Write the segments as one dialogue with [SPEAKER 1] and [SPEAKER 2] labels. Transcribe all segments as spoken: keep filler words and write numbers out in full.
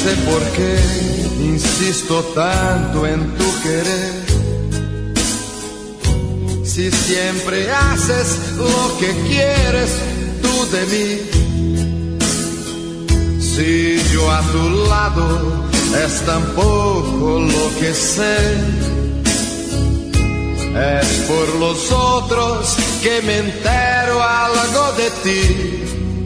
[SPEAKER 1] sé por qué insisto tanto en tu querer, si siempre haces lo que quieres tú de mí. Si yo a tu lado es tan poco lo que sé, es por los otros que me entero algo de ti.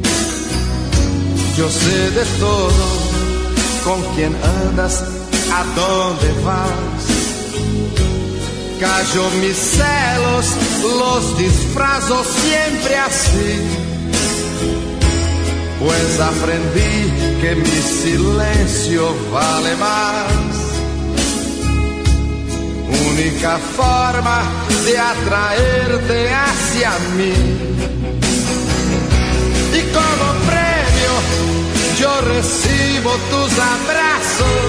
[SPEAKER 1] Yo sé de todo, con quién andas, a dónde vas. Callo mis celos, los disfrazo siempre así, pues aprendí que mi silencio vale más. Única forma de atraerte hacia mí. Y como premio yo recibo tus abrazos.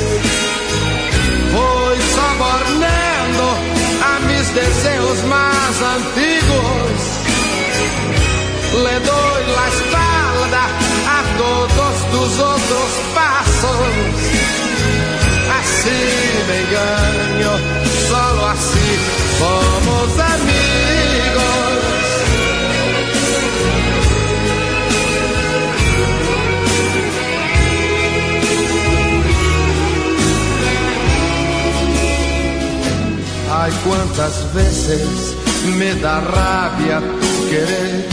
[SPEAKER 1] Voy sobornando a mis deseos más antiguos. Le doy la espalda a todos tus otros pasos. Así me engaño, solo así somos amigos. Ay, cuántas veces me da rabia tu querer.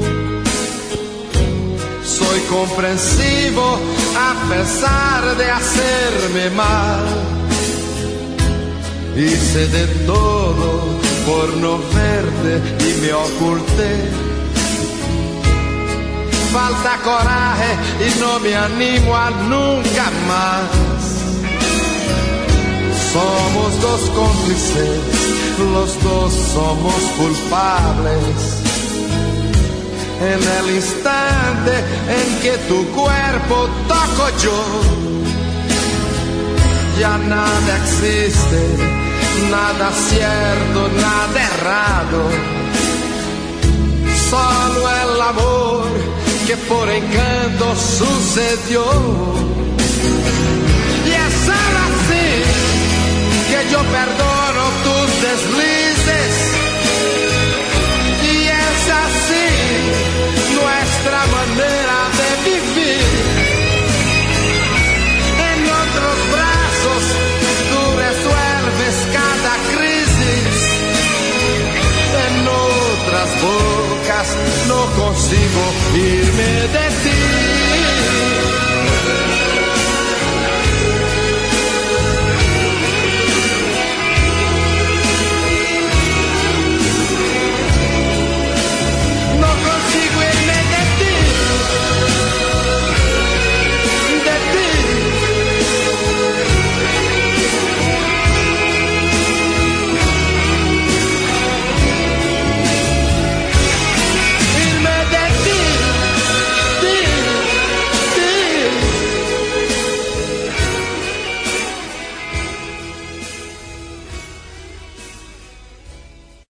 [SPEAKER 1] Soy comprensivo a pesar de hacerme mal. Hice de todo por no verte y me oculté. Falta coraje y no me animo a nunca más. Somos dos cómplices, los dos somos culpables. En el instante en que tu cuerpo toco yo, ya nada existe, nada cierto, nada errado. Solo el amor que por encanto sucedió. Y es solo así que yo perdono tus deslices. Y es así nuestra manera de vivir. En otros brazos tú resuelves cada crisis. En otras bocas no consigo irme de ti.